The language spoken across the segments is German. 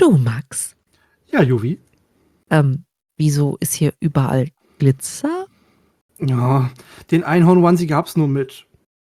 Du, Max, Ja, Juvi. ähm, wieso ist hier überall Glitzer? Ja, den Einhorn-Onesie gab's nur mit.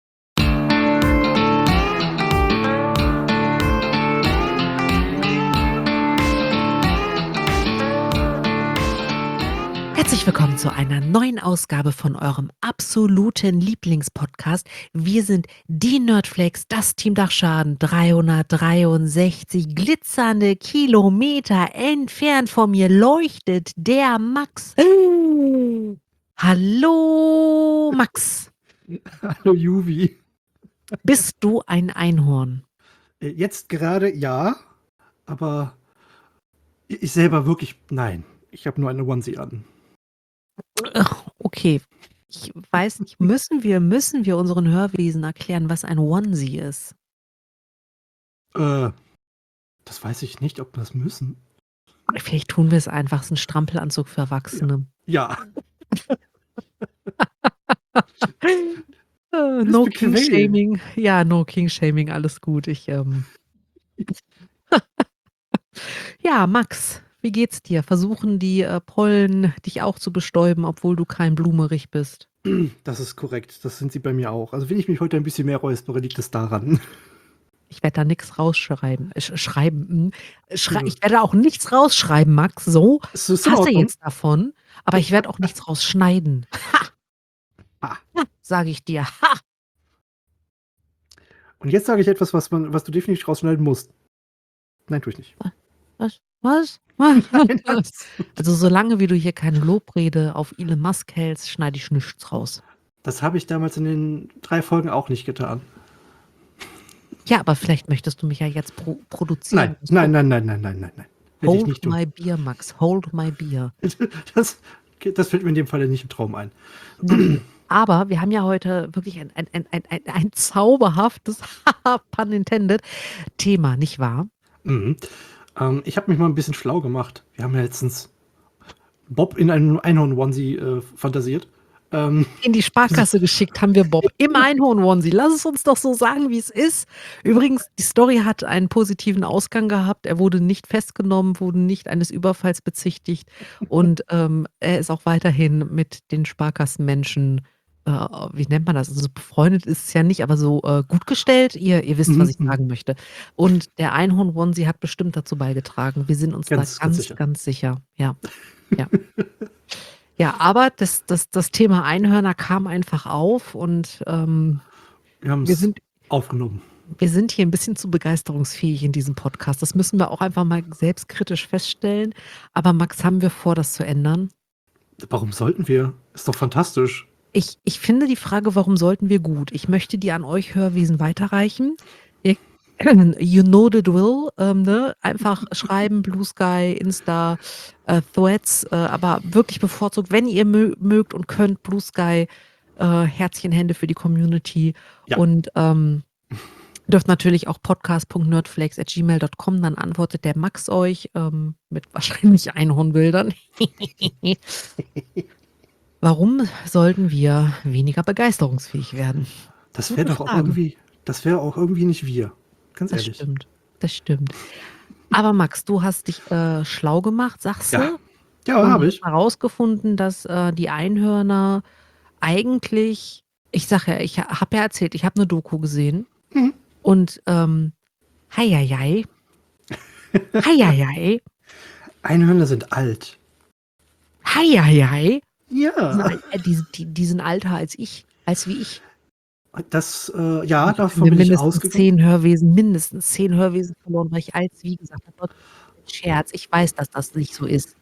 Herzlich willkommen zu einer neuen Ausgabe von eurem absoluten Lieblingspodcast. Wir sind die Nerdflakes, das Team Dachschaden, 363 glitzernde Kilometer entfernt von mir leuchtet der Max. Hallo, Max. Hallo, Juvi. Bist du ein Einhorn? Jetzt gerade ja, aber ich selber wirklich nein. Ich habe nur eine Onesie an. Ach, okay. Ich weiß nicht, müssen wir unseren Hörwesen erklären, was ein Onesie ist? Das weiß ich nicht, ob wir das müssen. Vielleicht tun wir es einfach, es ist ein Strampelanzug für Erwachsene. Ja. No bequem. King-Shaming. Ja, no King-Shaming, alles gut. Ja, Max, wie geht's dir? Versuchen die Pollen dich auch zu bestäuben, obwohl du kein Blumerich bist? Das ist korrekt. Das sind sie bei mir auch. Also wenn ich mich heute ein bisschen mehr räuspere, liegt es daran. Ich werde da nichts rausschreiben. Ich werde auch nichts rausschreiben, Max. So, Es ist in hasse Ordnung. jetzt davon, aber ich werde auch nichts rausschneiden. Ah. Sage ich dir. Ha! Und jetzt sage ich etwas, was du definitiv rausschneiden musst. Nein, tue ich nicht. Was? Nein, Also solange wie du hier keine Lobrede auf Elon Musk hältst, schneide ich nichts raus. das habe ich damals in den 3 Folgen auch nicht getan. Ja, aber vielleicht möchtest du mich ja jetzt produzieren. Nein. Will ich nicht Hold tun. my beer, Max. Hold my beer. Das fällt mir in dem Falle nicht im Traum ein. Aber wir haben ja heute wirklich ein zauberhaftes, pun intended, Thema, nicht wahr? Mhm. Ich habe mich mal ein bisschen schlau gemacht. Wir haben ja letztens Bob in einem Einhorn-Onesie fantasiert. In die Sparkasse geschickt haben wir Bob im Einhorn-Onesie. Lass es uns doch so sagen, wie es ist. Übrigens, die Story hat einen positiven Ausgang gehabt. Er wurde nicht festgenommen, wurde nicht eines Überfalls bezichtigt und er ist auch weiterhin mit den Sparkassenmenschen, wie nennt man das? Also befreundet ist es ja nicht, aber so gut gestellt. Ihr wisst, was ich sagen möchte. Und der Einhorn-Onesie hat bestimmt dazu beigetragen. Wir sind uns Ganz da ganz sicher. Ja. Ja, aber das Thema Einhörner kam einfach auf und wir haben wir es sind aufgenommen. hier ein bisschen zu begeisterungsfähig in diesem Podcast. Das müssen wir auch einfach mal selbstkritisch feststellen. Aber Max, haben wir vor, das zu ändern? Warum sollten wir? Ist doch fantastisch. Ich finde die Frage, warum sollten wir, gut. Ich möchte die an euch Hörwesen weiterreichen. You know the drill, ne? Einfach schreiben, Blue Sky, Insta, Threads, aber wirklich bevorzugt, wenn ihr mögt und könnt, Blue Sky, Herzchen, Hände für die Community. Ja. Und dürft natürlich auch podcast.nerdflakes@gmail.com, dann antwortet der Max euch mit wahrscheinlich Einhornbildern. Warum sollten wir weniger begeisterungsfähig werden? Das wäre doch auch irgendwie nicht wir. Ganz ehrlich. Das stimmt. Aber Max, du hast dich schlau gemacht, sagst du? Ja, habe ich. Herausgefunden, dass die Einhörner eigentlich, ich sage ja, ich habe ja erzählt, ich habe eine Doku gesehen und heieiei. Einhörner sind alt. Heieiei. Ja. Die sind älter als wie ich. Das, davon bin ich ausgegangen. Mindestens 10 Hörwesen verloren, weil ich als, wie gesagt habe. Scherz. Ich weiß, dass das nicht so ist.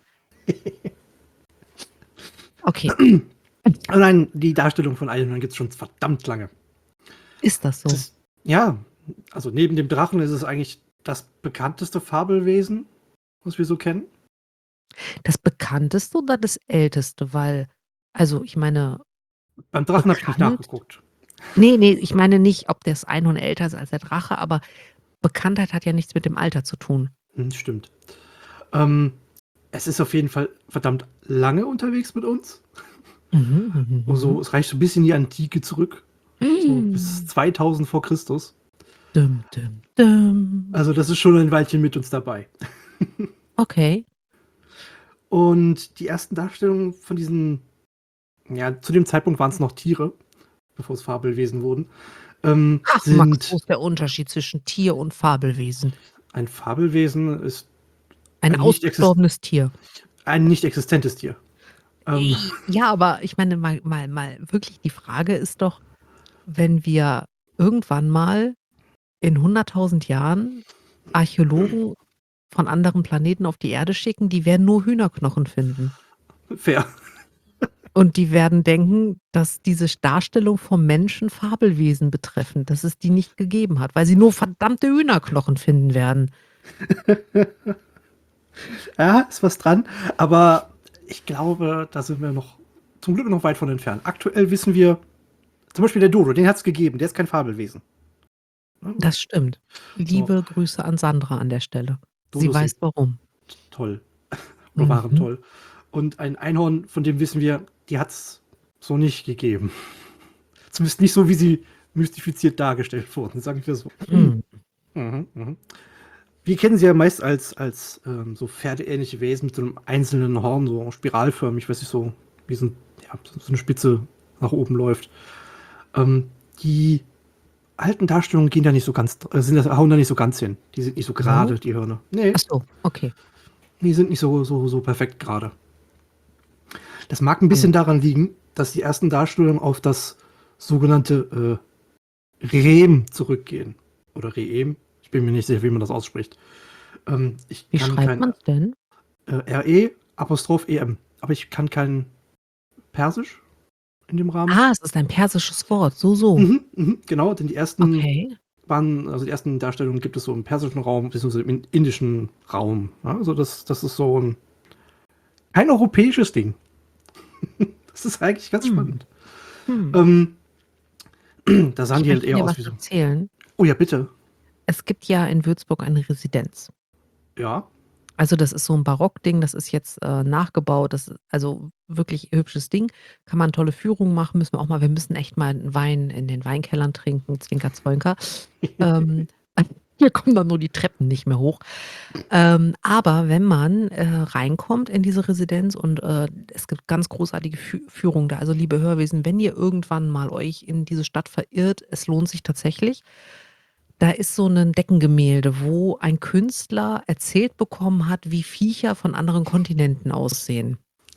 Okay. Nein, die Darstellung von Einhörnern gibt es schon verdammt lange. Ist das so? Also neben dem Drachen ist es eigentlich das bekannteste Fabelwesen, was wir so kennen. Das bekannteste oder das älteste? Weil, also ich meine. Beim Drachen habe ich nicht nachgeguckt. Nee, ich meine nicht, ob das Einhorn älter ist als der Drache, aber Bekanntheit hat ja nichts mit dem Alter zu tun. Stimmt. Es ist auf jeden Fall verdammt lange unterwegs mit uns. Also, es reicht so ein bisschen in die Antike zurück. So bis 2000 vor Christus. Dum. Also das ist schon ein Weilchen mit uns dabei. Okay. Und die ersten Darstellungen von diesen, ja, zu dem Zeitpunkt waren es noch Tiere, bevor es Fabelwesen wurden, Ach, Max, wo sind ist der Unterschied zwischen Tier und Fabelwesen? ein Fabelwesen ist Ein ein nicht, ausgestorbenes Tier. ein nicht existentes Tier. Ja, aber ich meine, mal wirklich, die Frage ist doch, wenn wir irgendwann mal in 100.000 Jahren Archäologen von anderen Planeten auf die Erde schicken, die werden nur Hühnerknochen finden. Fair. Und die werden denken, dass diese Darstellung vom Menschen Fabelwesen betreffen, dass es die nicht gegeben hat, weil sie nur verdammte Hühnerknochen finden werden. Ja, ist was dran, aber ich glaube, da sind wir noch zum Glück noch weit von entfernt. Aktuell wissen wir, zum Beispiel der Dodo, den hat es gegeben, der ist kein Fabelwesen. Das stimmt. Liebe Grüße an Sandra an der Stelle. Sie Dodos weiß sind warum. toll. Oder waren toll. Und ein Einhorn, von dem wissen wir, die hat es so nicht gegeben. Zumindest nicht so, wie sie mystifiziert dargestellt wurden, sagen wir so. Wir kennen sie ja meist als so pferdeähnliche Wesen mit so einem einzelnen Horn, so spiralförmig, weiß ich so, wie so eine Spitze nach oben läuft. Die alten Darstellungen gehen da nicht so ganz, hauen da nicht so ganz hin. Die sind nicht so gerade, die Hörner. Nee. Ach so, okay. Die sind nicht so perfekt gerade. Das mag ein bisschen daran liegen, dass die ersten Darstellungen auf das sogenannte Reem zurückgehen. Oder Reem. Ich bin mir nicht sicher, wie man das ausspricht. Wie schreibt man es denn? R-E'-EM. Aber ich kann kein Persisch in dem Rahmen. Ah, es ist ein persisches Wort. So. Genau, denn die ersten die ersten Darstellungen gibt es so im persischen Raum, beziehungsweise im indischen Raum. Ja, also das ist so kein europäisches Ding. Das ist eigentlich ganz spannend. Da sahen die halt eher aus wie so. Erzählen. Oh ja, bitte. Es gibt ja in Würzburg eine Residenz. Ja. Also das ist so ein Barockding, das ist jetzt nachgebaut, das ist also wirklich hübsches Ding. Kann man tolle Führungen machen, wir müssen echt mal einen Wein in den Weinkellern trinken, Zwinker, Zwonker. Hier kommen dann nur die Treppen nicht mehr hoch. Aber wenn man reinkommt in diese Residenz und es gibt ganz großartige Führungen da. Also liebe Hörwesen, wenn ihr irgendwann mal euch in diese Stadt verirrt, es lohnt sich tatsächlich. Da ist so ein Deckengemälde, wo ein Künstler erzählt bekommen hat, wie Viecher von anderen Kontinenten aussehen.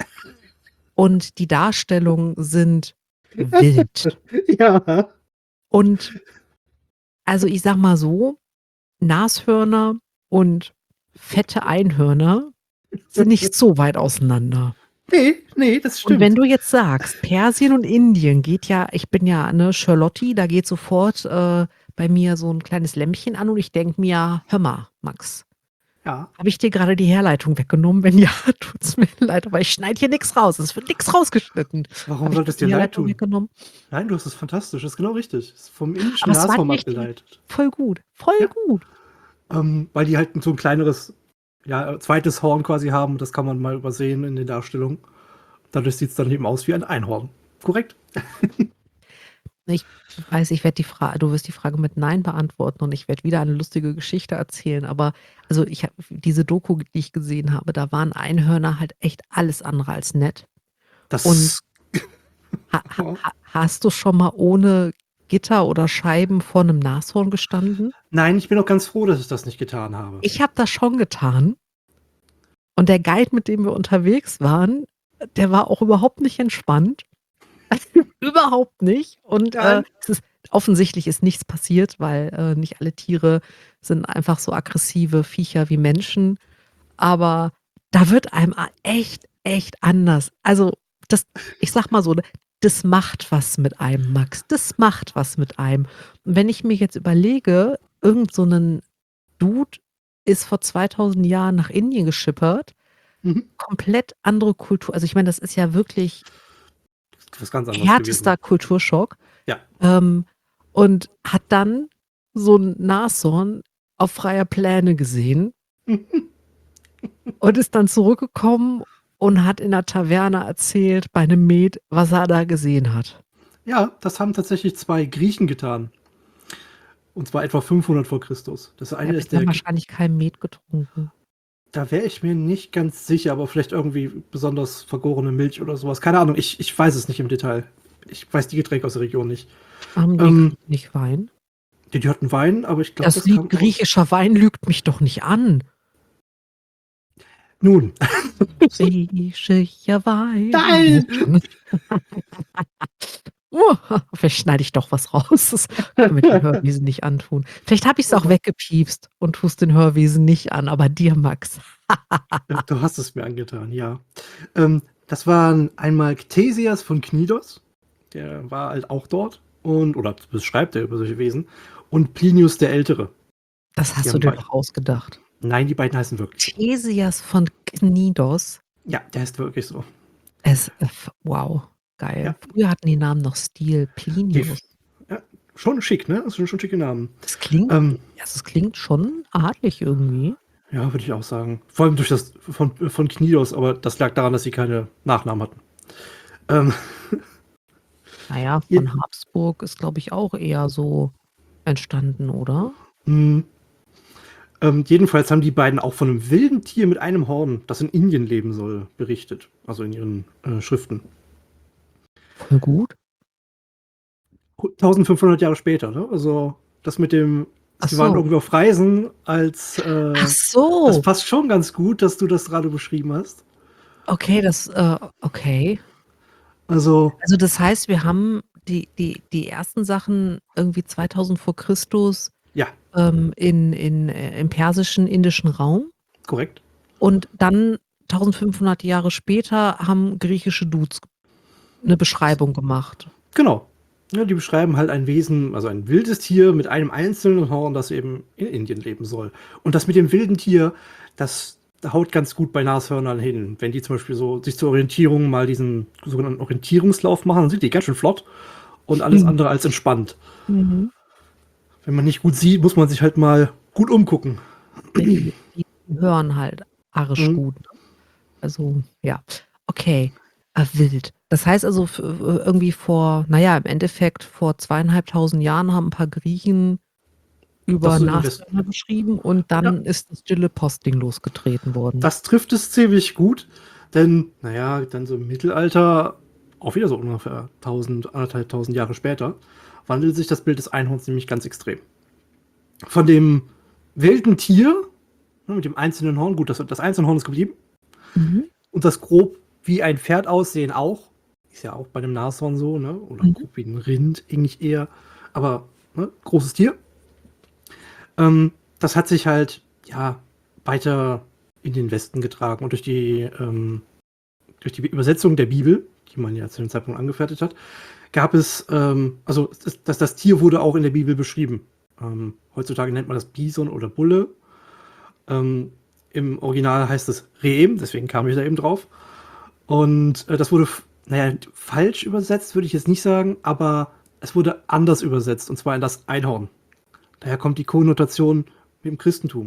Und die Darstellungen sind wild. Ja. Und also ich sag mal so, Nashörner und fette Einhörner sind nicht so weit auseinander. Nee, das stimmt. Und wenn du jetzt sagst, Persien und Indien geht ja, ich bin ja eine Charlotte, da geht sofort bei mir so ein kleines Lämpchen an und ich denke mir, hör mal, Max, ja. habe ich dir gerade die Herleitung weggenommen? Wenn ja, tut's mir leid, aber ich schneide hier nichts raus. Es wird nichts rausgeschnitten. Warum solltest du dir leid tun? Weggenommen? Nein, du hast es fantastisch. Das ist genau richtig. Das ist vom indischen Nashorn abgeleitet. Voll gut. Gut. Weil die halt so ein kleineres, zweites Horn quasi haben. Das kann man mal übersehen in den Darstellungen. Dadurch sieht es dann eben aus wie ein Einhorn. Korrekt? Ich weiß, du wirst die Frage mit Nein beantworten und ich werde wieder eine lustige Geschichte erzählen, aber also ich habe diese Doku, die ich gesehen habe, da waren Einhörner halt echt alles andere als nett. Und hast du schon mal ohne Gitter oder Scheiben vor einem Nashorn gestanden? Nein, ich bin auch ganz froh, dass ich das nicht getan habe. Ich habe das schon getan. Und der Guide, mit dem wir unterwegs waren, der war auch überhaupt nicht entspannt. Überhaupt nicht. Und offensichtlich ist nichts passiert, weil nicht alle Tiere sind einfach so aggressive Viecher wie Menschen. Aber da wird einem echt anders. Also, ich sag mal so, das macht was mit einem, Max. Das macht was mit einem. Und wenn ich mir jetzt überlege, irgend so ein Dude ist vor 2000 Jahren nach Indien geschippert, komplett andere Kultur. Also ich meine, das ist ja wirklich was ganz anderes härtester Kulturschock. Ja. Und hat dann so ein Nashorn auf freier Pläne gesehen und ist dann zurückgekommen und hat in der Taverne erzählt, bei einem Met, was er da gesehen hat. Ja, das haben tatsächlich 2 Griechen getan. Und zwar etwa 500 vor Christus. Das eine ist der wahrscheinlich kein Met getrunken. Da wäre ich mir nicht ganz sicher, aber vielleicht irgendwie besonders vergorene Milch oder sowas. Keine Ahnung, ich weiß es nicht im Detail. Ich weiß die Getränke aus der Region nicht. Haben die Ähm, nicht Wein? die hatten Wein, aber ich glaube, Das das Lied kam aus. griechischer Wein lügt mich doch nicht an. Nun. Griechischer Wein. Nein! Vielleicht schneide ich doch was raus. Das können wir den Hörwesen nicht antun. Vielleicht habe ich es auch weggepiepst und tue es den Hörwesen nicht an, aber dir, Max. Du hast es mir angetan, ja. Das waren einmal Ctesias von Knidos, der war halt auch dort, oder beschreibt er über solche Wesen, und Plinius der Ältere. Das Die hast du haben dir beide. doch ausgedacht. Nein, die beiden heißen wirklich so. Thesias von Knidos. Ja, der heißt wirklich so. Wow, geil. Ja. Früher hatten die Namen noch Stil. Plinius. Ja, schon schick, ne? Das sind schon schicke Namen. Das klingt, das klingt schon adlig irgendwie. Ja, würde ich auch sagen. Vor allem durch das von Knidos, aber das lag daran, dass sie keine Nachnamen hatten. Naja, von Habsburg ist, glaube ich, auch eher so entstanden, oder? Jedenfalls haben die beiden auch von einem wilden Tier mit einem Horn, das in Indien leben soll, berichtet. Also in ihren Schriften. Voll gut. 1500 Jahre später, ne? Also das mit dem, sie waren irgendwo auf Reisen, als Ach so. das passt schon ganz gut, dass du das gerade beschrieben hast. Okay, okay. Also das heißt, wir haben die ersten Sachen irgendwie 2000 vor Christus ja, im persischen, indischen Raum. korrekt. Und dann 1500 Jahre später haben griechische Dudes eine Beschreibung gemacht. Genau. Ja, die beschreiben halt ein Wesen, also ein wildes Tier mit einem einzelnen Horn, das eben in Indien leben soll. Und das mit dem wilden Tier, das haut ganz gut bei Nashörnern hin. Wenn die zum Beispiel so sich zur Orientierung mal diesen sogenannten Orientierungslauf machen, dann sind die ganz schön flott und alles andere als entspannt. Mhm. Wenn man nicht gut sieht, muss man sich halt mal gut umgucken. Die hören halt arisch gut. Ne? Also, ja. Okay. Wild. Das heißt also, irgendwie im Endeffekt vor 2500 Jahren haben ein paar Griechen über Nashörner geschrieben und dann ist das stille Postding losgetreten worden. Das trifft es ziemlich gut, denn, dann so im Mittelalter, auch wieder so ungefähr 1500 Jahre später, wandelt sich das Bild des Einhorns nämlich ganz extrem. Von dem wilden Tier, mit dem einzelnen Horn, gut, das einzelne Horn ist geblieben, und das grob wie ein Pferd aussehen auch, ist ja auch bei dem Nashorn so, ne? Oder grob wie ein Rind, eigentlich eher, aber großes Tier. Das hat sich halt, weiter in den Westen getragen und durch die Übersetzung der Bibel, die man ja zu dem Zeitpunkt angefertigt hat, gab es, das Tier wurde auch in der Bibel beschrieben. Heutzutage nennt man das Bison oder Bulle. Im Original heißt es Rehm, deswegen kam ich da eben drauf. Und das wurde, falsch übersetzt, würde ich jetzt nicht sagen, aber es wurde anders übersetzt, und zwar in das Einhorn. Daher kommt die Konnotation mit dem Christentum.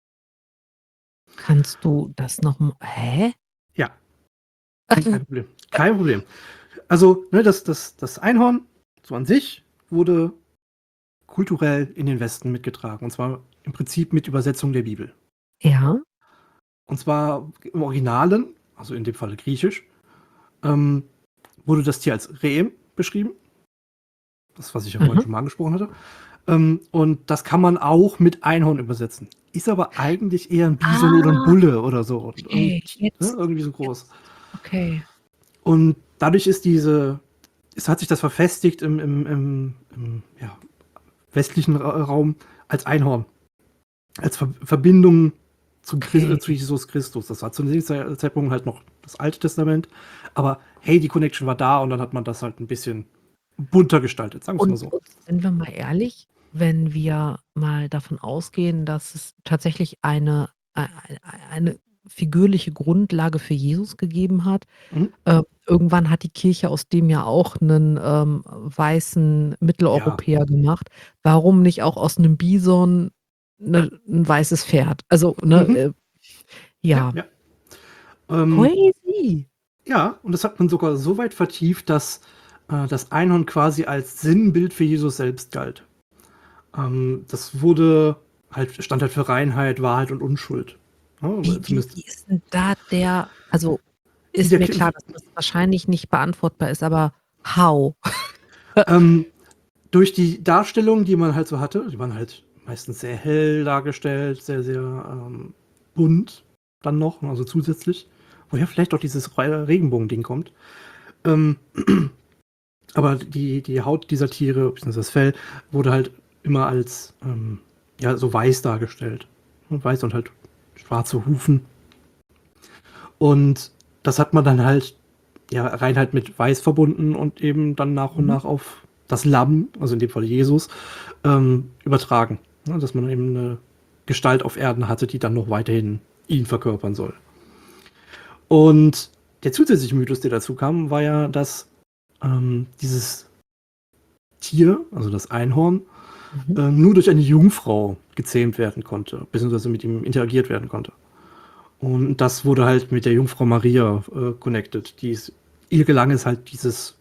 Kannst du das noch mal? Hä? Ja. Kein Problem. Kein Problem. Also, das Einhorn so an sich wurde kulturell in den Westen mitgetragen. Und zwar im Prinzip mit Übersetzung der Bibel. Ja. Und zwar im Originalen, also in dem Falle griechisch, wurde das Tier als Rehem beschrieben. Das, was ich ja vorhin schon mal angesprochen hatte. Und das kann man auch mit Einhorn übersetzen. Ist aber eigentlich eher ein Bison oder ein Bulle oder so. Okay, irgendwie so groß. Okay. Und dadurch hat sich das verfestigt im westlichen Raum als Einhorn. Als Verbindung zu Jesus Christus. Das war zu dem Zeitpunkt halt noch das Alte Testament. Aber hey, die Connection war da und dann hat man das halt ein bisschen bunter gestaltet, sagen wir es mal so. Und sind wir mal ehrlich, wenn wir mal davon ausgehen, dass es tatsächlich eine figürliche Grundlage für Jesus gegeben hat. Irgendwann hat die Kirche aus dem ja auch einen weißen Mitteleuropäer gemacht. Warum nicht auch aus einem Bison ein weißes Pferd? Also, ja. Crazy. Ja, und das hat man sogar so weit vertieft, dass das Einhorn quasi als Sinnbild für Jesus selbst galt. Das stand halt für Reinheit, Wahrheit und Unschuld. Ne? Wie ist denn da also, Wie ist der mir Kli klar, dass das wahrscheinlich nicht beantwortbar ist, aber how? ähm, durch die Darstellung, die man halt so hatte, die waren halt meistens sehr hell dargestellt, sehr, sehr bunt dann noch, also zusätzlich. Woher vielleicht auch dieses Regenbogen-Ding kommt. Ähm, aber die Haut dieser Tiere, beziehungsweise das Fell, wurde halt immer als ja, so weiß dargestellt. Und weiß und halt schwarze Hufen. Und das hat man dann halt ja, rein halt mit Weiß verbunden und eben dann nach und Mhm. nach auf das Lamm, also in dem Fall Jesus, übertragen. Ja, dass man eben eine Gestalt auf Erden hatte, die dann noch weiterhin ihn verkörpern soll. Und der zusätzliche Mythos, der dazu kam, war ja, dass dieses Tier, also das Einhorn, Mhm. nur durch eine Jungfrau gezähmt werden konnte, beziehungsweise mit ihm interagiert werden konnte. Und das wurde halt mit der Jungfrau Maria connected. Ihr gelang es halt, dieses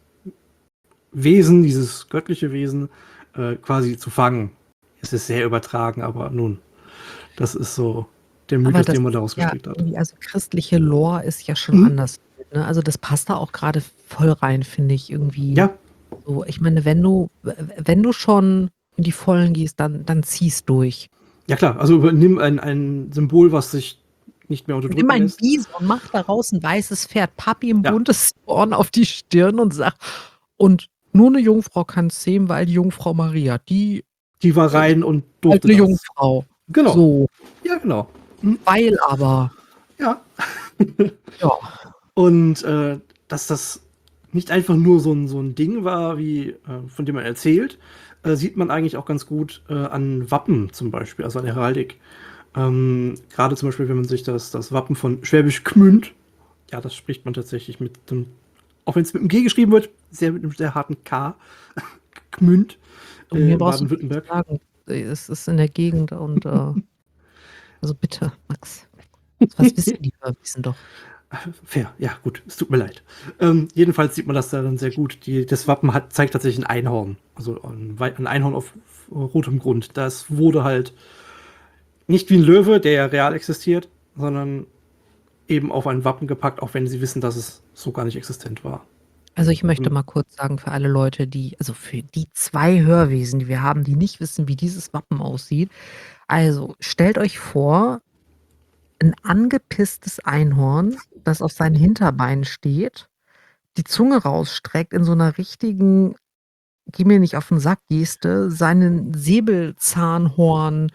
Wesen, dieses göttliche Wesen, quasi zu fangen. Es ist sehr übertragen, aber nun, das ist so der Aber Mythos, das den man ist daraus ja gestrickt hat. irgendwie, also, christliche Lore ist ja schon Mhm. anders, ne? Also, das passt da auch grade voll rein, finde ich irgendwie Ja, so. Ich meine, wenn du schon in die Vollen gehst, dann zieh's durch. ja klar, also übernimm ein Symbol, was sich nicht mehr Nimm unterdrücken ein lässt. Bison, mach daraus 'n weißes Pferd, papp ihm 'n Ja, buntes Horn auf die Stirn und sag: „Und nur 'ne Jungfrau kann's zähmen, weil die Jungfrau Maria, die die war ist rein und halt durfte 'ne das. Jungfrau." Genau. So, Ja, genau. Mhm. weil aber Ja. ja. Und dass das nicht einfach nur so ein Ding war, wie von dem man erzählt, sieht man eigentlich auch ganz gut an Wappen zum Beispiel, also an Heraldik. Gerade zum Beispiel, wenn man sich das Wappen von Schwäbisch Gmünd, ja, das spricht man tatsächlich mit dem, auch wenn es mit einem G geschrieben wird, mit einem sehr harten K, Gmünd, Du, mir in brauchst du nichts Baden-Württemberg. sagen. Es ist in der Gegend und, also bitte, Max. Was wissen die Hörwiesen doch. Fair, ja, gut, es tut mir leid. Jedenfalls sieht man das da dann sehr gut. Das Wappen zeigt tatsächlich ein Einhorn. Also ein Einhorn auf rotem Grund. Das wurde halt nicht wie ein Löwe, der ja real existiert, sondern eben auf ein Wappen gepackt, auch wenn sie wissen, dass es so gar nicht existent war. Also, ich möchte Ähm, mal kurz sagen für alle Leute, also für die 2 Hörwesen, die wir haben, die nicht wissen, wie dieses Wappen aussieht. Also, stellt euch vor, 'n angepisstes Einhorn, das auf seinen Hinterbeinen steht, die Zunge rausstreckt in so 'ner richtigen „Geh mir nicht auf 'n Sack"-Geste, seinen Säbelzahnhorn-Typ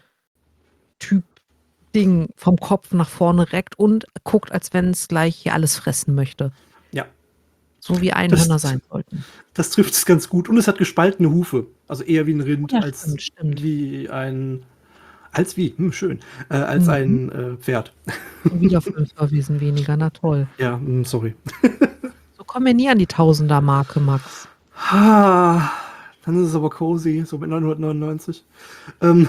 Ding vom Kopf nach vorne reckt und guckt, als wenn's gleich hier alles fressen möchte. ja, So wie Einhörner das, sein sollten. das trifft es ganz gut. Und es hat gespaltene Hufe. Also eher wie ein Oh Rind ja, als stimmt, stimmt. wie ein, schön, als Mhm. ein Pferd. Schon wieder 5 Hörwesen weniger, na toll. Ja, sorry. So kommen wir nie an die Tausender-Marke, Max. Ah, dann ist es aber cozy, so mit 999. Ähm,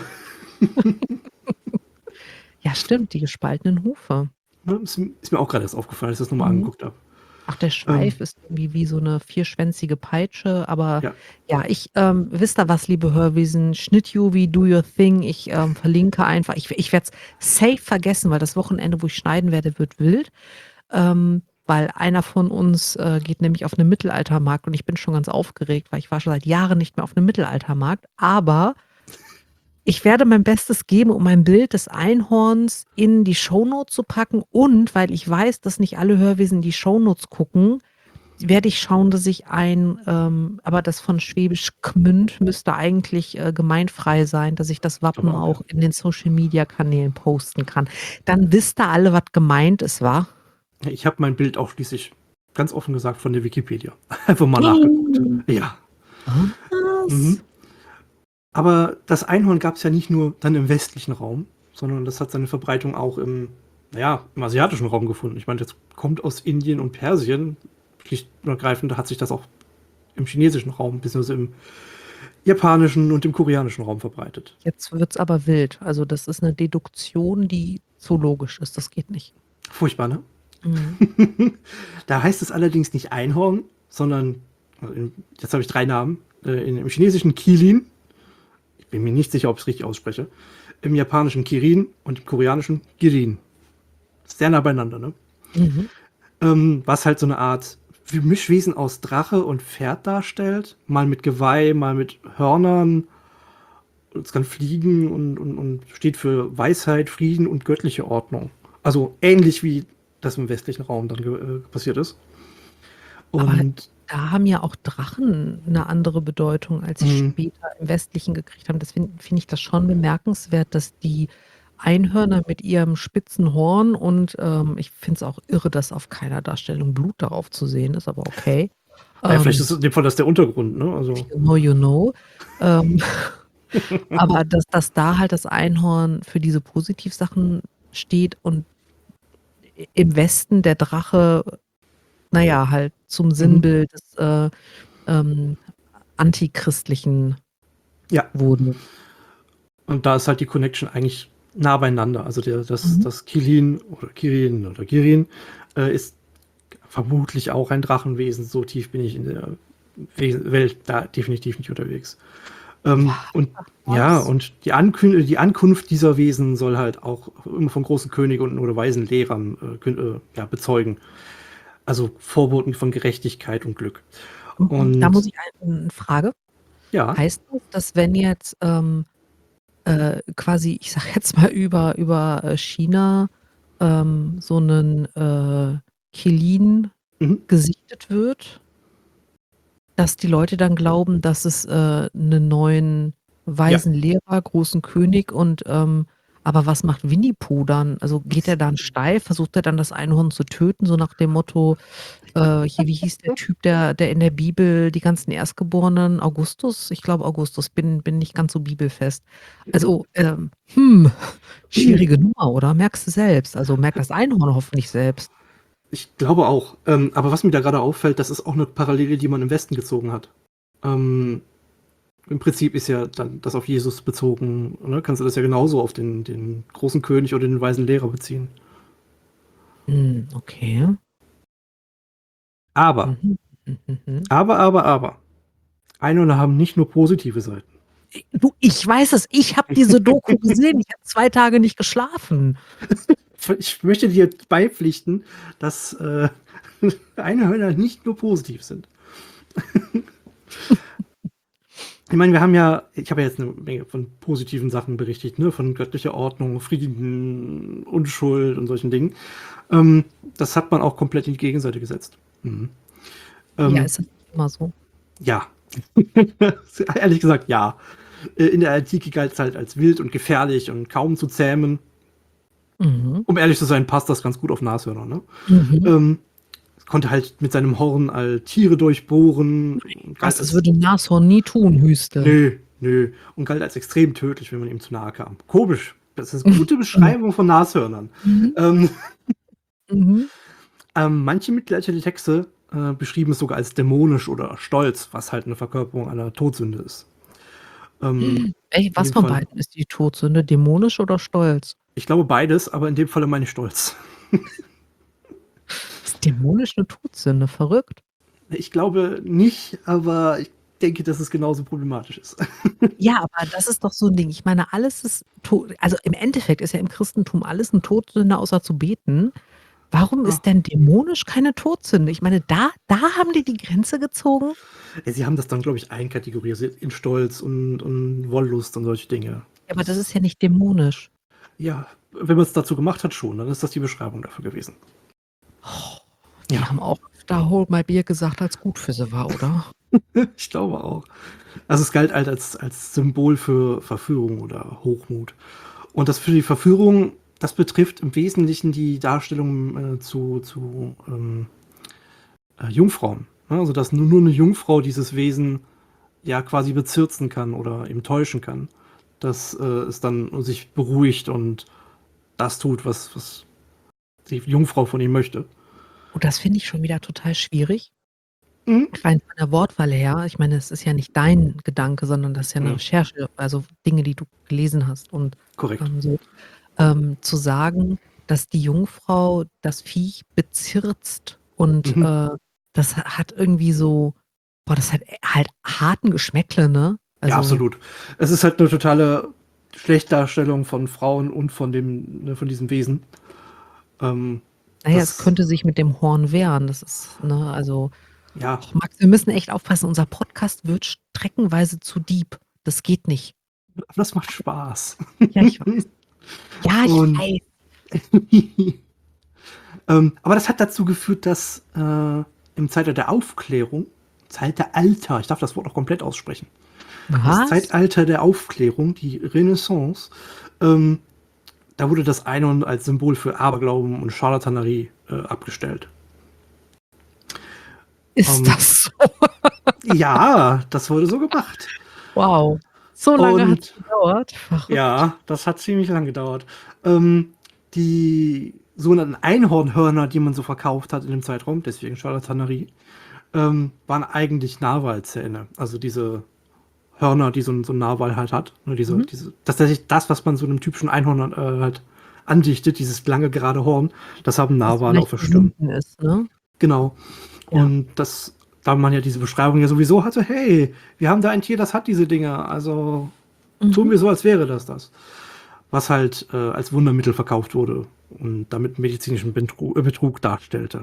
Ja, stimmt, die gespaltenen Hufe. ne, ist mir auch gerade erst aufgefallen, als ich das nochmal Mhm. angeguckt habe. Ach, der Ähm, Schweif ist irgendwie wie so 'ne vierschwänzige Peitsche, aber ja, ja, wisst ihr was, liebe Hörwesen, Schnittjuvi, do your thing. Ich, verlinke einfach. Ich werde es safe vergessen, weil das Wochenende, wo ich schneiden werde, wird wild. Weil einer von uns, geht nämlich auf 'nen Mittelaltermarkt und ich bin schon ganz aufgeregt, weil ich war schon seit Jahren nicht mehr auf 'nem Mittelaltermarkt. Aber ich werde mein Bestes geben, um ein Bild des Einhorns in die Shownotes zu packen und weil ich weiß, dass nicht alle Hörwesen die Shownotes gucken, werde ich schauen, dass ich aber das von Schwäbisch Gmünd müsste eigentlich, gemeinfrei sein, dass ich das ich glaube Wappen auch, ja. auch in den Social-Media-Kanälen posten kann. Dann wisst ihr alle, was gemeint ist, wa? Ich habe mein Bild auch schließlich ganz offen gesagt von der Wikipedia. Einfach mal nachgeguckt. Oh. Ja. Was? Mhm. Aber das Einhorn gab es ja nicht nur dann im westlichen Raum, sondern das hat seine Verbreitung auch naja, im asiatischen Raum gefunden. Ich meine, das kommt aus Indien und Persien. Schlicht und ergreifend hat sich das auch im chinesischen Raum, beziehungsweise im japanischen und im koreanischen Raum verbreitet. Jetzt wird's aber wild. Also, das ist 'ne Deduktion, die zoologisch ist. Das geht nicht. Furchtbar, ne? Mhm. Da heißt es allerdings nicht Einhorn, sondern, jetzt habe ich 3 Namen. Im chinesischen Qilin, ich bin mir nicht sicher, ob ich es richtig ausspreche, im japanischen Kirin und im koreanischen Girin. sehr nah beieinander, ne? Mhm. Was halt so eine Art Mischwesen aus Drache und Pferd darstellt. Mal mit Geweih, mal mit Hörnern. Es kann fliegen und steht für Weisheit, Frieden und göttliche Ordnung. Also ähnlich wie das im westlichen Raum dann passiert ist. Aber Und da haben ja auch Drachen eine andere Bedeutung, als sie mh, später im Westlichen gekriegt haben. Deswegen finde ich das schon bemerkenswert, dass die Einhörner mit ihrem spitzen Horn und ich finde es auch irre, dass auf keiner Darstellung Blut darauf zu sehen ist, aber okay. naja, vielleicht ist Ähm, in dem Fall das der Untergrund, ne? Also, you know, you know. Ähm, aber dass da halt das Einhorn für diese Positivsachen steht und im Westen der Drache, naja, halt zum mhm. Sinnbild des ähm, Antichristlichen Ja, wurde. und da ist halt die Connection eigentlich nah beieinander. Also Mhm. das Kirin oder Kirin ist vermutlich auch ein Drachenwesen. So tief bin ich in der Welt da definitiv nicht unterwegs. Und ja, Was? und die Ankunft dieser Wesen soll halt auch immer von großen Königen oder weisen Lehrern ja, bezeugen. Also Vorboten von Gerechtigkeit und Glück. Da muss Und ich eine Frage. ja, Heißt das, dass wenn jetzt quasi, ich sag jetzt mal über China so einen Qilin mhm, gesichtet wird, dass die Leute dann glauben, dass es einen neuen ja, weisen Lehrer, großen König und aber was macht Winnie Pooh dann? Also geht er dann steil, versucht er dann das Einhorn zu töten, so nach dem Motto, hier, wie hieß der Typ, der in der Bibel die ganzen Erstgeborenen, Augustus? Ich glaube Augustus, bin nicht ganz so bibelfest. Also, schwierige Nummer, oder? Merkst du selbst. Also merkt das Einhorn hoffentlich selbst. ich glaube auch. Aber was mir da gerade auffällt, das ist auch eine Parallele, die man im Westen gezogen hat. Ähm, Im Prinzip ist ja dann das auf Jesus bezogen. Ne? Kannst du das ja genauso auf den großen König oder den weisen Lehrer beziehen. Okay. Aber, Mhm. Mhm. aber. Einhörner haben nicht nur positive Seiten. Du, ich weiß es, ich habe diese Doku gesehen, ich habe 2 Tage nicht geschlafen. Ich möchte dir beipflichten, dass Einhörner nicht nur positiv sind. Ich meine, ich habe ja jetzt eine Menge von positiven Sachen berichtet, ne? Von göttlicher Ordnung, Frieden, Unschuld und solchen Dingen. Das hat man auch komplett in die Gegenseite gesetzt. Mhm. Ja, Ähm, ist das nicht immer so? ja. Ehrlich gesagt, ja. In der Antike galt es halt als wild und gefährlich und kaum zu zähmen. Mhm. Um ehrlich zu sein, passt das ganz gut auf Nashörner, ne? Mhm. Ähm, Konnte halt mit seinem Horn all Tiere durchbohren und Was, galt das als würde 'n Nashorn nie tun, Hüste. nö und galt als extrem tödlich, wenn man ihm zu nahe kam. Komisch. Das ist eine gute Beschreibung von Nashörnern. Mhm. Ähm, Mhm. manche mittelalterliche Texte beschrieben es sogar als dämonisch oder stolz, was halt eine Verkörperung einer Todsünde ist. In Was dem von Fall, beiden ist die Todsünde, dämonisch oder stolz? ich glaube beides, aber in dem Falle meine ich stolz. Ist dämonisch 'ne Todsünde? Verrückt. Ich glaube nicht, aber ich denke, dass es genauso problematisch ist. Ja, aber das ist doch so 'n Ding. Ich meine, alles ist to also, im Endeffekt ist ja im Christentum alles 'ne Todsünde, außer zu beten. Warum Ja. ist denn dämonisch keine Todsünde? Ich meine, da haben die die Grenze gezogen? Sie haben das dann, glaube ich, einkategorisiert in Stolz und Wollust und solche Dinge. Ja, aber das Das, ist ja nicht dämonisch. ja, wenn man es dazu gemacht hat, schon, dann ist das die Beschreibung dafür gewesen. Die Ja, haben auch öfter „Hold my beer" gesagt, als gut für sie war, oder? ich glaube auch. Also es galt halt als Symbol für Verführung oder Hochmut. Und das für die Verführung, das betrifft im Wesentlichen die Darstellung zu Jungfrauen. Ne? Also dass nur eine Jungfrau dieses Wesen ja quasi bezirzen kann oder eben täuschen kann. Dass es dann sich beruhigt und das tut, was die Jungfrau von ihm möchte. Und das finde ich schon wieder total schwierig, Mhm. rein von der Wortwahl her. Ich meine, es ist ja nicht dein Gedanke, sondern das ist ja 'ne Ja, Recherche, also Dinge, die du gelesen hast und, korrekt. so. Zu sagen, dass die Jungfrau das Viech bezirzt und, Mhm. das hat irgendwie so boah, das hat halt harten Geschmäckle, ne? Ja, Also, absolut. Es ist halt eine totale Schlechtdarstellung von Frauen und von diesem Wesen. Ähm, Naja, es das könnte sich mit dem Horn wehren. Das ist, ne, also, ja, och, Max, wir müssen echt aufpassen. Unser Podcast wird streckenweise zu deep. Das geht nicht. aber das macht Spaß. Ja, ich weiß. Ja, ich Und weiß. aber das hat dazu geführt, dass im Zeitalter der Aufklärung, Zeitalter, ich darf das Wort auch komplett aussprechen, das Was? Zeitalter der Aufklärung, die Renaissance, ähm, da wurde das Einhorn als Symbol für Aberglauben und Scharlatanerie abgestellt. Ist das so? Ja, das wurde so gemacht. Wow. So lange hat's Und gedauert? Verrückt. ja, das hat ziemlich lang gedauert. Die sogenannten Einhornhörner, die man so verkauft hat in dem Zeitraum, deswegen Scharlatanerie, waren eigentlich Narwalzähne. Also diese Hörner, die so ein Narwal halt hat. Ne, tatsächlich das, was man so einem typischen Einhorn halt andichtet, dieses lange gerade Horn, das haben Was Narwale auf vielleicht der Stirn. verbunden ist, ne? Genau. Ja. Und da man ja diese Beschreibung ja sowieso hatte, hey, wir haben da ein Tier, das hat diese Dinge, also tun wir so, als wäre das. Was halt als Wundermittel verkauft wurde und damit medizinischen Betrug darstellte.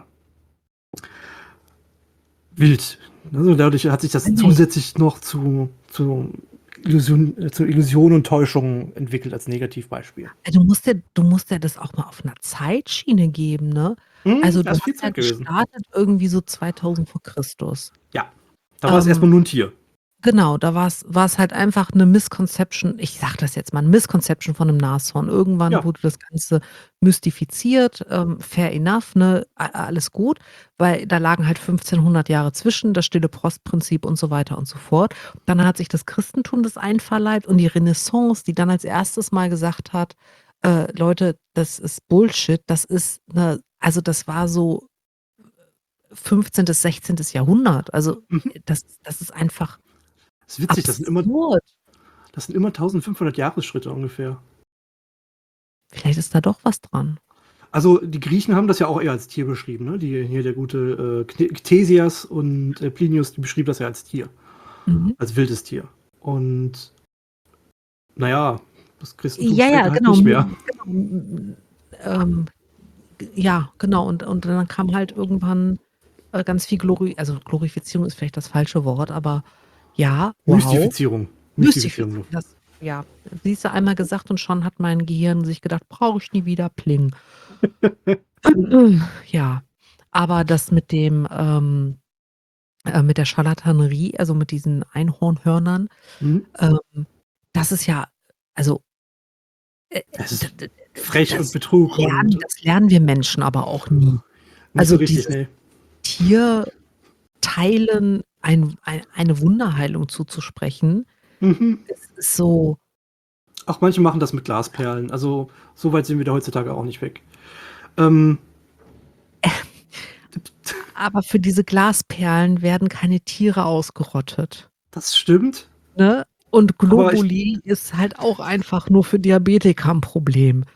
Wild. Also dadurch hat sich das zusätzlich noch zu Illusion und Täuschung entwickelt als Negativbeispiel. Du musst ja das auch mal auf einer Zeitschiene geben, ne? Da Also, du ist viel hast ja Zeit gewesen. gestartet irgendwie so 2000 vor Christus. Ja, da war es erstmal nur ein Tier. Genau, da war's halt einfach 'ne Misconception. Ich sage das jetzt mal, 'ne Misconception von 'nem Nashorn. Irgendwann Ja, wurde das Ganze mystifiziert, fair enough, ne? Alles gut, weil da lagen halt 1500 Jahre zwischen, das Stille-Post-Prinzip und so weiter und so fort. Dann hat sich das Christentum das einverleibt und die Renaissance, die dann als erstes Mal gesagt hat: Leute, das ist Bullshit, das ist 'ne“, also, das war so 15., 16. Jahrhundert. Also, das ist einfach das ist witzig, absurd. das sind immer 1500 Jahresschritte ungefähr. Vielleicht ist da doch was dran. Also die Griechen haben das ja auch eher als Tier beschrieben, ne? Hier der gute Ctesias und Plinius, die beschrieben das ja als Tier, Mhm. als wildes Tier. Und naja, das Christentum Ja, später ja, halt genau. nicht mehr. Ähm, ja, genau. Und dann kam halt irgendwann ganz viel Glorifizierung ist vielleicht das falsche Wort, aber ja, wow. Mystifizierung. Mystifizierung, das, ja. Siehst du, einmal gesagt und schon hat mein Gehirn sich gedacht, brauche ich nie wieder, pling. Ja, aber das mit der Scharlatanerie, also mit diesen Einhornhörnern, Mhm. das ist ja, also Das d ist d frech und Betrug und das lernen wir Menschen aber auch nie. nicht so Also, richtig, dieses ne. Tierteilen eine Wunderheilung zuzusprechen, ist so. Auch manche machen das mit Glasperlen. Also so weit sind wir da heutzutage auch nicht weg. Ähm, Aber für diese Glasperlen werden keine Tiere ausgerottet, Das stimmt, ne? Und aber Globuli ist halt auch einfach nur für Diabetiker 'n Problem.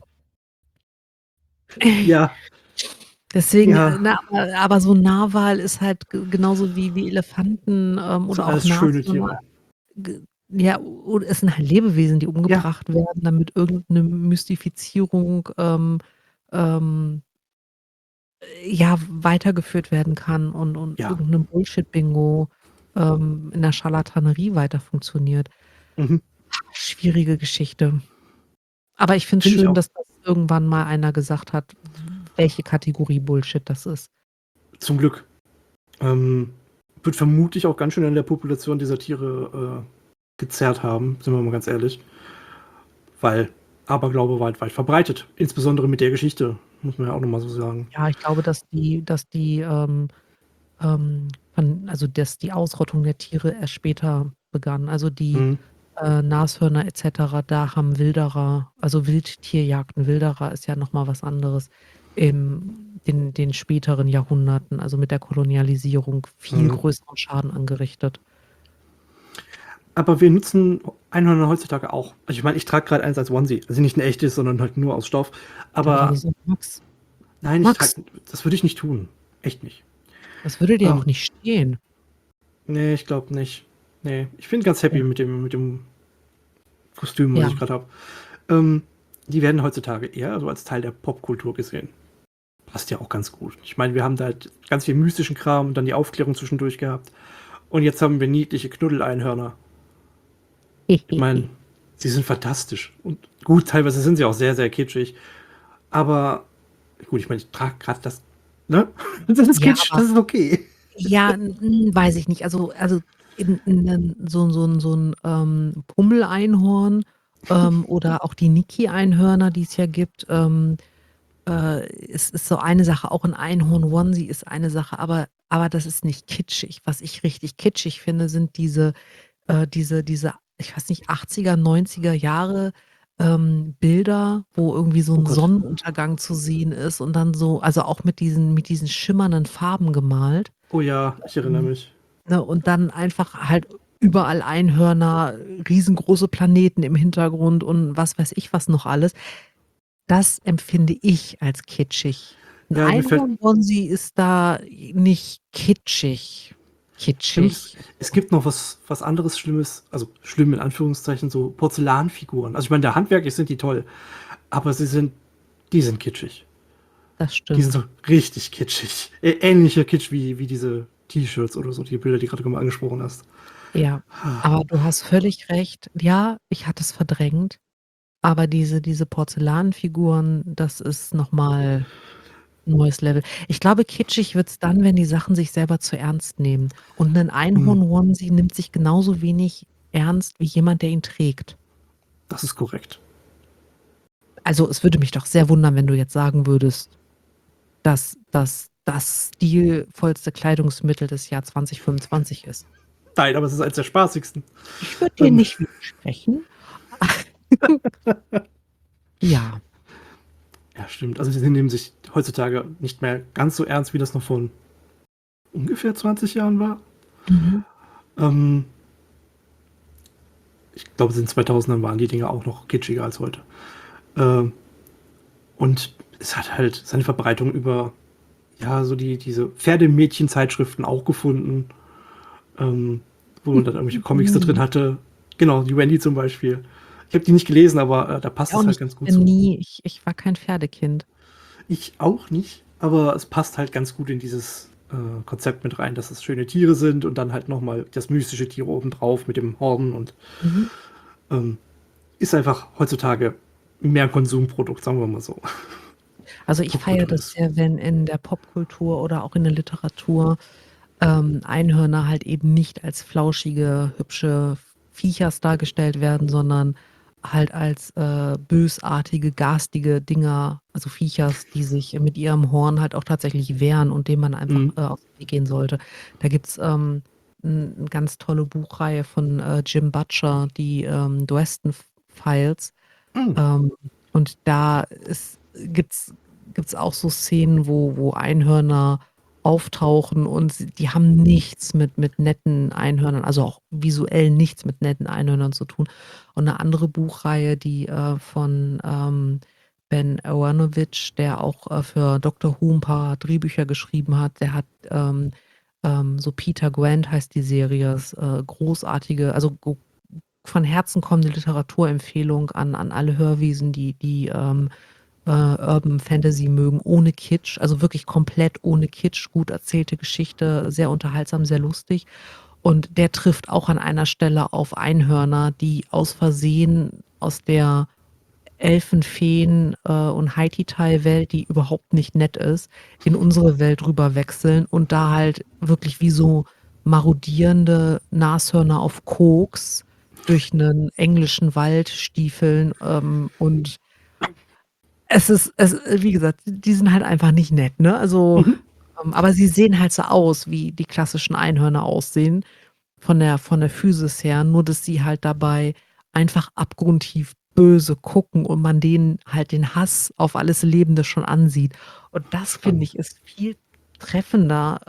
ja, Deswegen, ja, ne, aber so 'n Narwal ist halt genauso wie Elefanten, sind oder auch alles schöne Nashörner. Tiere. Ja, und es sind halt Lebewesen, die Ja, umgebracht werden, damit irgend 'ne Mystifizierung, ähm, ja, weitergeführt werden kann und ja. irgend 'ne Bullshit-Bingo, in der Scharlatanerie weiter funktioniert. Mhm. Schwierige Geschichte. Aber ich finde es Finde ich schön, auch. dass das irgendwann mal einer gesagt hat, welche Kategorie Bullshit das ist. Zum Glück. Wird vermutlich auch ganz schön an der Population dieser Tiere gezerrt haben, sind wir mal ganz ehrlich. Weil Aberglaube weit verbreitet. Insbesondere mit der Geschichte, muss man ja auch nochmal so sagen. Ja, ich glaube, dass die Ausrottung der Tiere erst später begann. Also, die, Mhm. Nashörner et cetera, da haben Wilderer, also Wildtierjagden, Wilderer ist ja noch mal was anderes, in den späteren Jahrhunderten, also mit der Kolonialisierung viel Mhm. größeren Schaden angerichtet. Aber wir nutzen Einhörner heutzutage auch. Also ich meine, ich trage gerade eins als Onesie. Also nicht ein echtes, sondern halt nur aus Stoff. Ich dachte Aber so: „Max, nein, Max, das würde ich nicht tun. Echt nicht. das würde dir auch Ähm, nicht stehen.“ nee, ich glaube nicht. Nee, ich bin ganz happy Ja, mit dem Kostüm, was ja. ich gerade habe. Ähm, die werden heutzutage eher so als Teil der Popkultur gesehen. Passt ja auch ganz gut. Ich meine, wir haben da halt ganz viel mystischen Kram und dann die Aufklärung zwischendurch gehabt. Und jetzt haben wir niedliche Knuddeleinhörner. Ich meine, sie sind fantastisch. Und gut, teilweise sind sie auch sehr, sehr kitschig. Aber gut, ich meine, ich trage gerade das, ne? Das ist Ja, Kitsch, das ist okay. ja, weiß ich nicht. Also so ein Pummeleinhorn oder auch die Niki-Einhörner, die es ja gibt, ist so eine Sache. Auch ein Einhorn-Onesie ist eine Sache, aber das ist nicht kitschig. Was ich richtig kitschig finde, sind diese, ich weiß nicht, 80er, 90er Jahre Bilder, wo irgendwie so Oh ein Gott. Sonnenuntergang zu sehen ist und dann so, also auch mit diesen schimmernden Farben gemalt. Oh ja, ich erinnere Ähm, mich. Ne, und dann einfach halt überall Einhörner, riesengroße Planeten im Hintergrund und was weiß ich was noch alles. Das empfinde ich als kitschig. 'N Ja, mir fällt, Einhorn-Onesie ist da nicht kitschig. stimmt, Kitschig? es gibt noch was anderes Schlimmes, also schlimm in Anführungszeichen, so Porzellanfiguren. Also ich meine, der handwerklich sind die toll, aber die sind kitschig. Das Die sind stimmt. so richtig kitschig. Ähnlicher Kitsch wie diese T-Shirts oder so, die Bilder, die gerade angesprochen hast. Ja, aber du hast völlig recht. Ja, ich hatte es verdrängt, aber diese Porzellanfiguren, das ist noch mal 'n neues Level. Ich glaube, kitschig wird's dann, wenn die Sachen sich selber zu ernst nehmen. Und 'nen Hm, Einhorn-Onesie nimmt sich genauso wenig ernst wie jemand, der ihn trägt. das ist korrekt. Also, es würde mich doch sehr wundern, wenn du jetzt sagen würdest, dass das stilvollste Kleidungsmittel des Jahr 2025 ist. Nein, aber es ist eines der spaßigsten. Ich würde dir Ähm, nicht widersprechen. Ja. ja, stimmt. Also sie nehmen sich heutzutage nicht mehr ganz so ernst, wie das noch vor ungefähr 20 Jahren war. Mhm. Ähm, ich glaube, in den 2000ern waren die Dinge auch noch kitschiger als heute. Ähm, und es hat halt seine Verbreitung über, ja, so diese Pferdemädchen-Zeitschriften auch gefunden, ähm, wo man dann irgendwelche Comics da drin Mhm. hatte. Genau, die Wendy zum Beispiel. Ich habe die nicht gelesen, aber da passt Ich auch es halt nicht. ganz gut Ich bin zu. nie ich war kein Pferdekind. Ich auch nicht, aber es passt halt ganz gut in dieses Konzept mit rein, dass es schöne Tiere sind und dann halt nochmal das mystische Tier obendrauf mit dem Horden und Mhm. ähm, ist einfach heutzutage mehr Konsumprodukt, sagen wir mal so. Also, ich feiere Popkultur das ist. sehr, wenn in der Popkultur oder auch in der Literatur, Einhörner halt eben nicht als flauschige, hübsche Viechers dargestellt werden, sondern halt als, bösartige, garstige Dinger, also Viechers, die sich mit ihrem Horn halt auch tatsächlich wehren und dem man einfach, Mhm. aus dem Weg gehen sollte. Da gibt's, 'n ganz tolle Buchreihe von, Jim Butcher, die, Dresden Files. Mhm. Ähm, und da gibt's auch so Szenen, wo Einhörner auftauchen und die haben nichts mit netten Einhörnern, also auch visuell nichts mit netten Einhörnern zu tun. Und 'ne andere Buchreihe, die, von, Ben Aaronovitch, der auch, für Doctor Who 'n paar Drehbücher geschrieben hat, der hat, so Peter Grant heißt die Serie, ist, großartige, also von Herzen kommende Literaturempfehlung an alle Hörwesen, die Urban Fantasy mögen, ohne Kitsch, also wirklich komplett ohne Kitsch, gut erzählte Geschichte, sehr unterhaltsam, sehr lustig. Und der trifft auch an einer Stelle auf Einhörner, die aus Versehen aus der Elfen-, und Haiti-Tai-Welt, die überhaupt nicht nett ist, in unsere Welt rüber wechseln und da halt wirklich wie so marodierende Nashörner auf Koks durch 'nen englischen Wald stiefeln, und wie gesagt, die sind halt einfach nicht nett, ne? Also, Mhm. aber sie sehen halt so aus, wie die klassischen Einhörner aussehen, von der Physis her, nur dass sie halt dabei einfach abgrundtief böse gucken und man denen halt den Hass auf alles Lebende schon ansieht. Und das, finde Spannend. ich, ist viel treffender,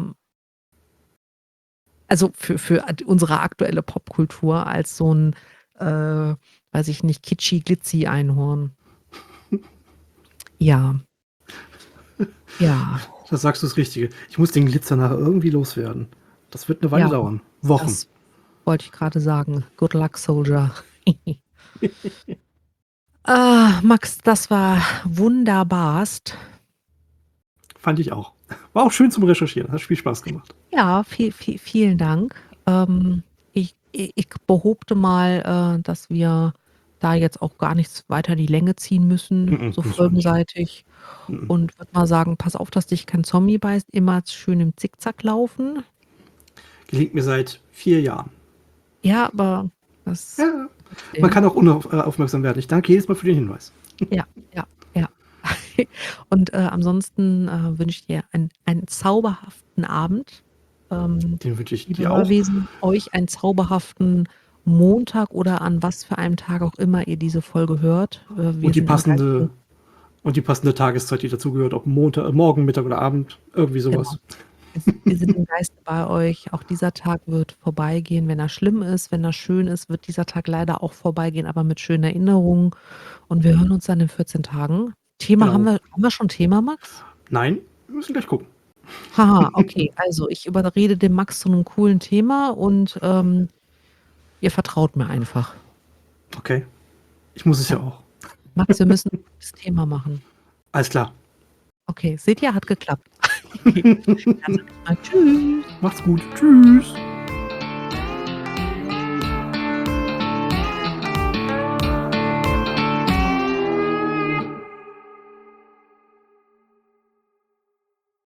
also für unsere aktuelle Popkultur als so 'n, weiß ich nicht, Kitschi-Glitzy-Einhorn. Ja, ja, Da sagst du das Richtige. Ich muss den Glitzer nachher irgendwie loswerden. Das wird eine Weile ja, dauern. Wochen. das wollte ich grade sagen. Good luck, Soldier. Max, das war wunderbarst. Fand ich auch. War auch schön zum Recherchieren. Hat viel Spaß gemacht. Ja, vielen Dank. Ich behaupte mal, dass wir da jetzt auch gar nichts weiter die Länge ziehen müssen, so Müssen wir nicht. folgenseitig. Und würde mal sagen, pass auf, dass dich kein Zombie beißt. Immer schön im Zickzack laufen. Gelingt mir seit 4 Jahren. Ja, aber das Ja, man kann auch unaufmerksam werden. Ich danke jedes Mal für den Hinweis. Ja. Und ansonsten wünsche ich dir einen zauberhaften Abend. Den wünsche ich Liebe dir auch. Hörwesen, euch einen zauberhaften Montag oder an was für einem Tag auch immer ihr diese Folge hört. Wir Und die sind im passende, Geiste, Tageszeit, die dazugehört, ob Morgen, Mittag oder Abend, irgendwie sowas. genau. Wir sind im Geiste bei euch. Auch dieser Tag wird vorbeigehen. Wenn er schlimm ist, wenn er schön ist, wird dieser Tag leider auch vorbeigehen, aber mit schönen Erinnerungen. Und wir hören uns dann in 14 Tagen. Thema Genau. haben wir schon Thema, Max? Nein, wir müssen gleich gucken. Haha, okay. Also ich überrede den Max zu einem coolen Thema und ihr vertraut mir einfach. Okay. Ich muss es ja auch. Max, wir müssen das Thema machen. Alles klar. Okay, seht ihr, hat geklappt. Okay. Also, tschüss. Macht's gut. Tschüss.